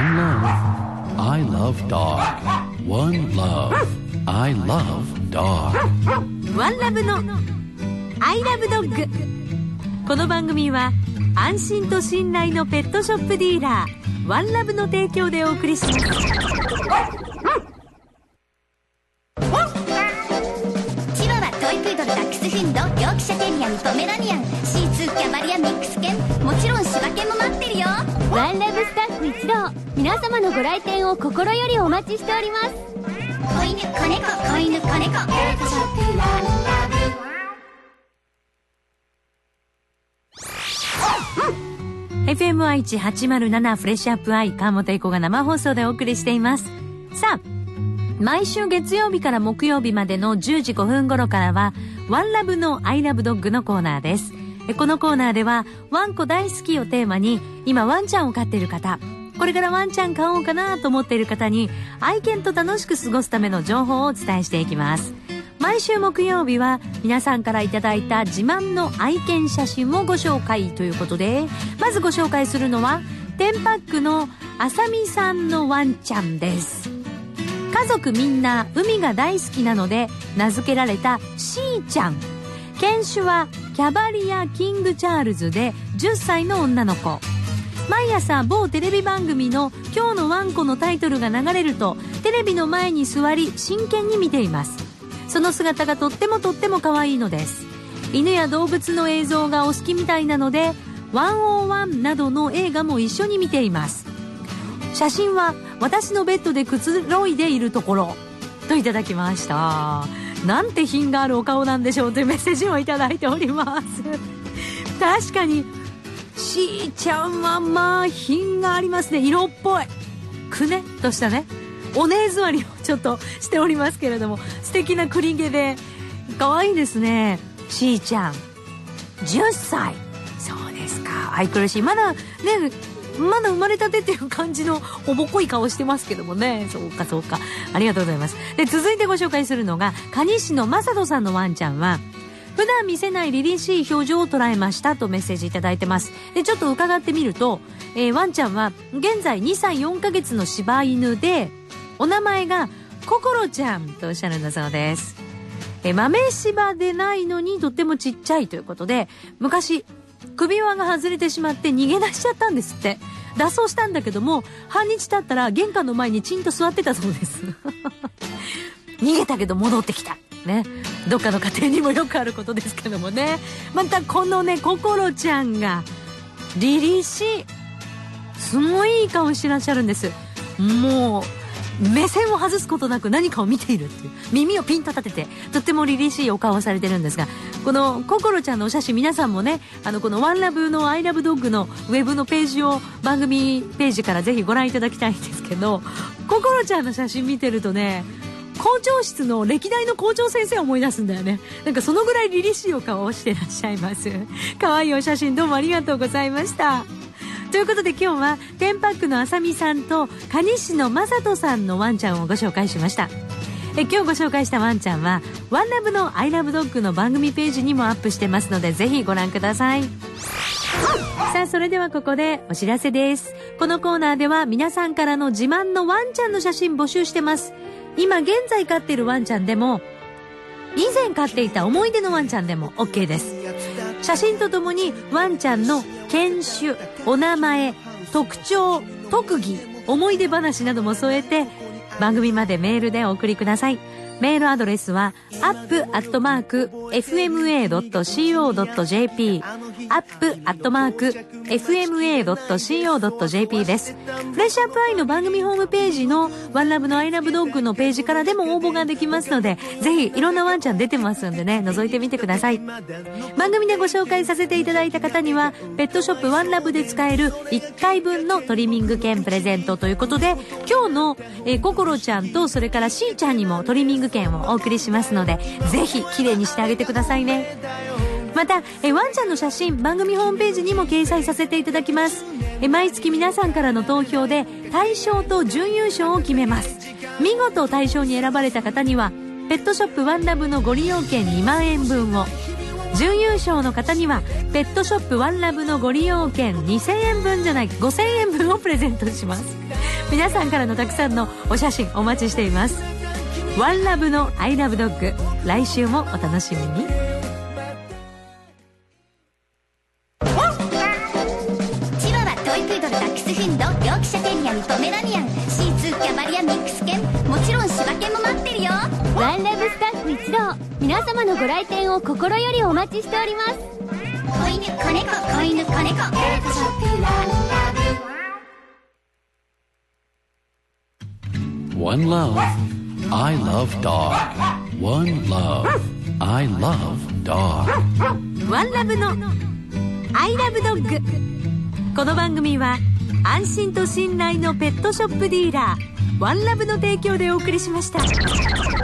One love. I love dog. One love. I love dog. ワンラブの I love dog。 この番組は安心と信頼のペットショップディーラーワンラブの提供でお送りします。 チワワ、トイプードル、ダックスフンド、ヨークシャテリアン、ポメラニアン、シーツー、キャバリア、ミックス犬、もちろん柴犬も待ってるよ。 ワンラブスタッフ一同、皆様のご来店を心よりお待ちしております。 子犬、子猫、子犬、子猫、ペットショップワンラブ。 FMI1807 フレッシュアップアイ川本英子が生放送でお送りしています。さあ、毎週月曜日から木曜日までの10時5分頃からはワンラブのアイラブドッグのコーナーです。このコーナーではワンコ大好きをテーマに、今ワンちゃんを飼っている方、これからワンちゃん飼おうかなと思っている方に愛犬と楽しく過ごすための情報をお伝えしていきます。毎週木曜日は皆さんからいただいた自慢の愛犬写真をご紹介ということで、まずご紹介するのはテンパックのあさみさんのワンちゃんです。家族みんな海が大好きなので名付けられたシーちゃん。犬種はキャバリア・キング・チャールズで10歳の女の子。毎朝某テレビ番組の今日のワンコのタイトルが流れるとテレビの前に座り真剣に見ています。その姿がとっても可愛いのです。犬や動物の映像がお好きみたいなので101などの映画も一緒に見ています。写真は私のベッドでくつろいでいるところといただきました。なんて品があるお顔なんでしょうというメッセージをいただいております。確かにしーちゃんはまあ品がありますね。色っぽいくねっとしたねおねえ座りをちょっとしておりますけれども、素敵なクリ毛で可愛いですね。しーちゃん10歳。そうですか、愛くるしい。まだ生まれたてっていう感じのおぼこい顔してますけどもね。そうかありがとうございます。で、続いてご紹介するのが蟹市のまさとさんのワンちゃんは、普段見せない凛々しい表情を捉えましたとメッセージいただいてます。で、ちょっと伺ってみると、ワンちゃんは現在2歳4ヶ月の柴犬で、お名前がココロちゃんとおっしゃるんだそうです。豆柴でないのにとってもちっちゃいということで、昔首輪が外れてしまって逃げ出しちゃったんですって。脱走したんだけども半日経ったら玄関の前にチンと座ってたそうです逃げたけど戻ってきたね。どっかの家庭にもよくあることですけどもね。またこのねココロちゃんが凛々しい、すごいいい顔してらっしゃるんです。もう目線を外すことなく何かを見ているっていう、耳をピンと立ててとっても凛々しいお顔をされてるんですが、このココロちゃんのお写真、皆さんもねこのワンラブのアイラブドッグのウェブのページを番組ページからぜひご覧いただきたいんですけど、ココロちゃんの写真見てるとね、校長室の歴代の校長先生を思い出すんだよね。なんかそのぐらい凛々しいお顔をしてらっしゃいます。可愛いお写真どうもありがとうございました。ということで今日はテンパックのあさみさんと蟹市のまさとさんのワンちゃんをご紹介しました。今日ご紹介したワンちゃんはワンラブのアイラブドッグの番組ページにもアップしてますのでぜひご覧ください。さあ、それではここでお知らせです。このコーナーでは皆さんからの自慢のワンちゃんの写真募集してます。今現在飼っているワンちゃんでも以前飼っていた思い出のワンちゃんでも OK です。写真とともにワンちゃんの犬種、お名前、特徴、特技、思い出話なども添えて番組までメールでお送りください。メールアドレスは up@fma.co.jp up@fma.co.jp です。フレッシュアップアイの番組ホームページのワンラブのアイラブドッグのページからでも応募ができますので、ぜひいろんなワンちゃん出てますんでね、覗いてみてください。番組でご紹介させていただいた方にはペットショップワンラブで使える1回分のトリミング券プレゼントということで、今日のココロちゃんとそれからシーちゃんにもトリミング券をお送りしますので、ぜひ綺麗にしてあげてくださいね。またワンちゃんの写真番組ホームページにも掲載させていただきます。毎月皆さんからの投票で大賞と準優勝を決めます。見事大賞に選ばれた方にはペットショップワンラブのご利用券2万円分を、準優勝の方にはペットショップワンラブのご利用券5000円分じゃない5000円分をプレゼントします。 皆さんからのたくさんのお写真お待ちしています。ワンラブのアイラブドッグ、来週もお楽しみに。 チワワ、トイプードル、ダックスフンド、ヨークシャテリアン、ポメラニアン、シーツー、キャバリア、ミックス犬、もちろん柴犬も待ってるよ。 ワンラブスタッフ一同、皆様のご来店を心よりお待ちしております。 子犬、子猫、子犬、子猫、ペットショップワンラブ。 One love, I love dog. One love, I love dog. ワンラブのアイラブドッグ。この番組は安心と信頼のペットショップディーラーワンラブの提供でお送りしました。